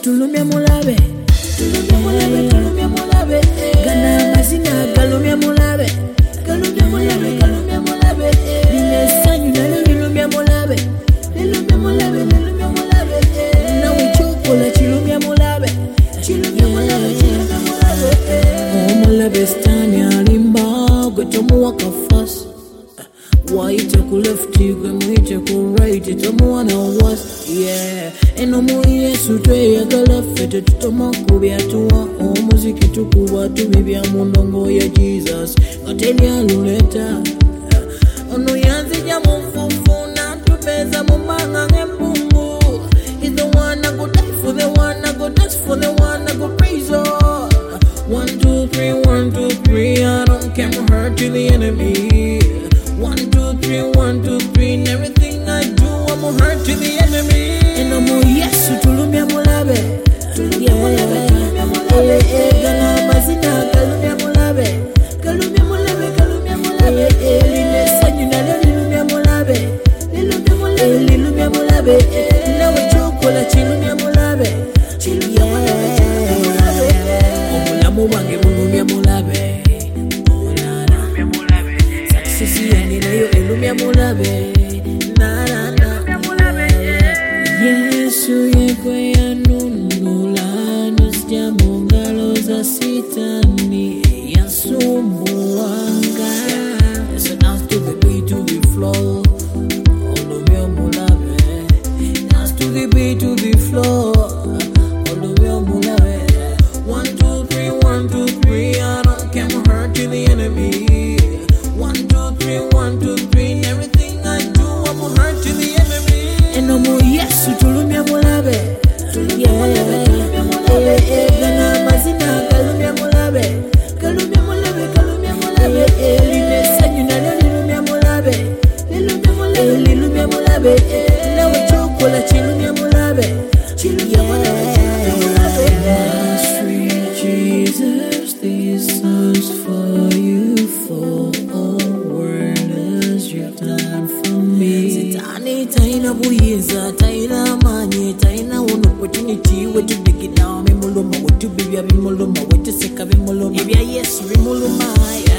tulumya mulabe tulumya mulabe gana mazina galumya mulabe linesanyu nalo lilumya mulabe nawe chokola chilumya mulabe omulabe stani alimba gwe tomuwaka fast waite ku left gwe muite ku right tomuwana was yeah eno mu Yesu tweyagala fete tutoma ku byatuwa omuziki tukuba tubibya mu ndongo ya Jesus kateli aluleta ono yanzija mu mfufuna tupeza mu manga ng'embungu is the one I go die for, the one I go dance for, the one I go praise all 1 2 3 1 2 3 I don't care for hurt to the enemy 1 2 3 1 2 3 and everything I do I'm a hurt to the enemy and I'm a yes tulumya mulabe gana mazina kalumya mulabe linesanyu nalo lilumya mulabe nawe chokola chilumya mulabe omulamu wange mulumya mulabe success yange nayo elumya mulabe Yesu yekwe yanunula nusja mu ngalo za sitani yasumbuwanga so dance to the beat to the flow olumya mulabe dance to the beat to the flow olumya mulabe 1 2 3 1 2 3 I don't care for hurt to the enemy 1 2 3 1 2 3 and everything I do I'm a hurt to the enemy and I'm a yes tulumya mulabe gana mazina kalumya mulabe linesanyu nalo lilumya mulabe nawe chokola chilumya mulabe Sweet Jesus, these songs for you, for all wonders you've done for me. Sitani taina buyeza, taina manye, taina one opportunity where to dig it down. Bimuluma, what to be, bimuluma, what to seka, bimuluma. Ibya yes, bimuluma.